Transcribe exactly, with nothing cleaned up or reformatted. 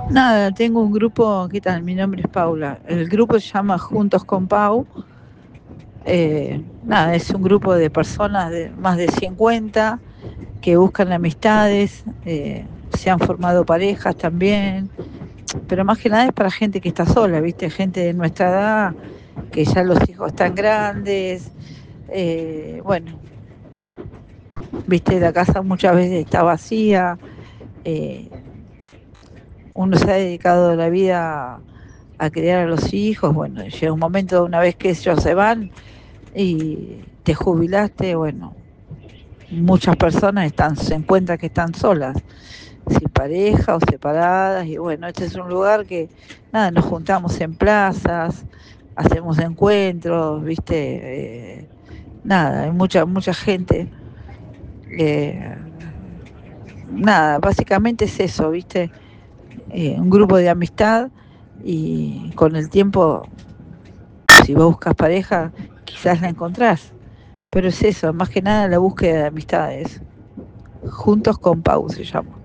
Nada, tengo un grupo, ¿qué tal? Mi nombre es Paula. El grupo se llama Juntos con Pau. Eh, nada, es un grupo de personas de más de cincuenta que buscan amistades, eh, se han formado parejas también, pero más que nada es para gente que está sola, ¿viste? Gente de nuestra edad, que ya los hijos están grandes, eh, bueno, ¿viste? La casa muchas veces está vacía, eh, uno se ha dedicado la vida a criar a los hijos, bueno, llega un momento una vez que ellos se van y te jubilaste, bueno, muchas personas están, se encuentran que están solas, sin pareja o separadas, y bueno, este es un lugar que, nada, nos juntamos en plazas, hacemos encuentros, viste, eh, nada, hay mucha, mucha gente, eh, nada, básicamente es eso, viste, eh, un grupo de amistad y con el tiempo, si vos buscas pareja, quizás la encontrás. Pero es eso, más que nada la búsqueda de amistades. Juntos con Pau se llama.